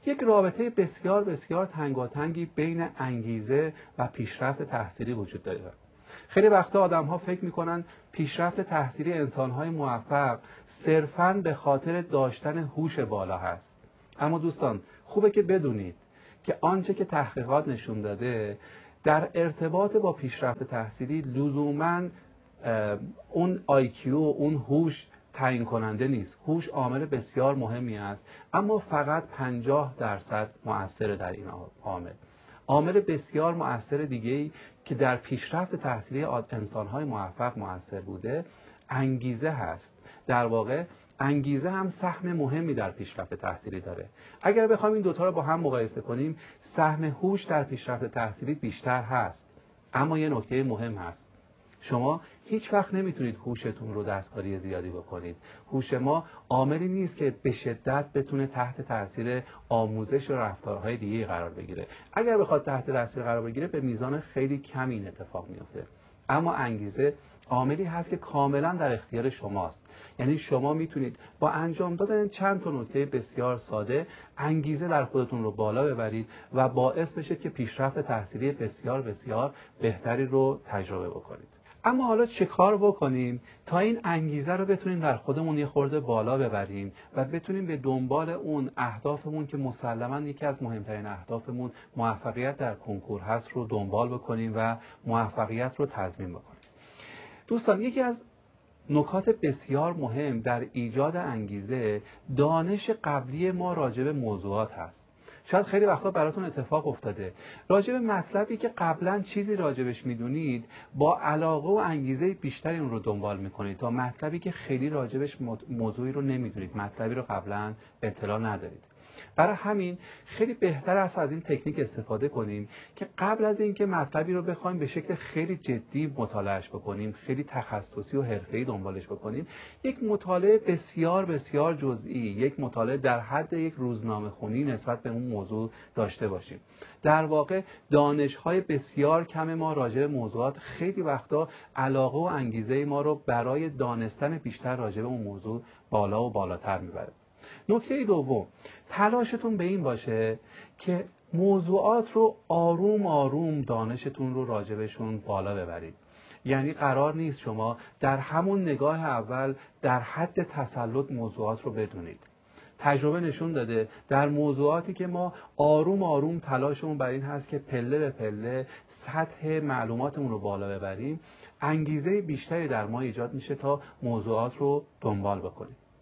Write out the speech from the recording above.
یک رابطه بسیار بسیار تنگاتنگی بین انگیزه و پیشرفت تحصیلی وجود داره. خیلی وقتا آدم‌ها فکر می‌کنن پیشرفت تحصیلی انسان‌های موفق صرفاً به خاطر داشتن هوش بالا هست. اما دوستان خوبه که بدونید که آنچه که تحقیقات نشون داده در ارتباط با پیشرفت تحصیلی لزوماً اون IQ و اون هوش تعیین کننده نیست. هوش عامل بسیار مهمی است، اما فقط 50% مؤثر در این عامل. عامل بسیار مؤثر دیگه‌ای که در پیشرفت تحصیلی انسان‌های موفق مؤثر بوده انگیزه هست. در واقع انگیزه هم سهم مهمی در پیشرفت تحصیلی داره. اگر بخوایم این دوتا رو با هم مقایسه کنیم، سهم هوش در پیشرفت تحصیلی بیشتر هست. اما یه نکته مهم هست، شما هیچ وقت نمیتونید هوشتون رو دستکاری زیادی بکنید. هوش ما عاملی نیست که به شدت بتونه تحت تاثیر آموزش و رفتارهای دیگه قرار بگیره. اگر بخواد تحت تاثیر قرار بگیره به میزان خیلی کمی این اتفاق میفته. اما انگیزه عاملی هست که کاملا در اختیار شماست. یعنی شما میتونید با انجام دادن چند تا نکته بسیار ساده انگیزه در خودتون رو بالا ببرید و باعث بشه که پیشرفت تحصیلی بسیار بسیار بهتری رو تجربه بکنید. اما حالا چه کار بکنیم تا این انگیزه رو بتونیم در خودمون یه خورده بالا ببریم و بتونیم به دنبال اون اهدافمون که مسلماً یکی از مهمترین اهدافمون موفقیت در کنکور هست رو دنبال بکنیم و موفقیت رو تضمین بکنیم. دوستان یکی از نکات بسیار مهم در ایجاد انگیزه دانش قبلی ما راجع به موضوعات هست. شاید خیلی وقتا براتون اتفاق افتاده راجع به مطلبی که قبلا چیزی راجبش میدونید با علاقه و انگیزه بیشتری اون رو دنبال میکنید تا مطلبی که خیلی راجبش موضوعی رو نمیدونید، مطلبی رو قبلا اطلاع ندارید. برای همین خیلی بهتر است از این تکنیک استفاده کنیم که قبل از اینکه مطلبی رو بخوایم به شکل خیلی جدی مطالعهش بکنیم، خیلی تخصصی و حرفه‌ای دنبالش بکنیم، یک مطالعه بسیار بسیار جزئی، یک مطالعه در حد یک روزنامه خونی نسبت به اون موضوع داشته باشیم. در واقع دانش‌های بسیار کم ما راجع به موضوعات خیلی وقتا علاقه و انگیزه ما رو برای دانستن بیشتر راجع به اون موضوع بالا و بالاتر میبره. نکته دوم، تلاشتون به این باشه که موضوعات رو آروم آروم دانشتون رو راجبشون بالا ببرید. یعنی قرار نیست شما در همون نگاه اول در حد تسلط موضوعات رو بدونید. تجربه نشون داده در موضوعاتی که ما آروم آروم تلاشمون بر این هست که پله به پله سطح معلوماتمون رو بالا ببریم، انگیزه بیشتری در ما ایجاد میشه تا موضوعات رو دنبال بکنیم.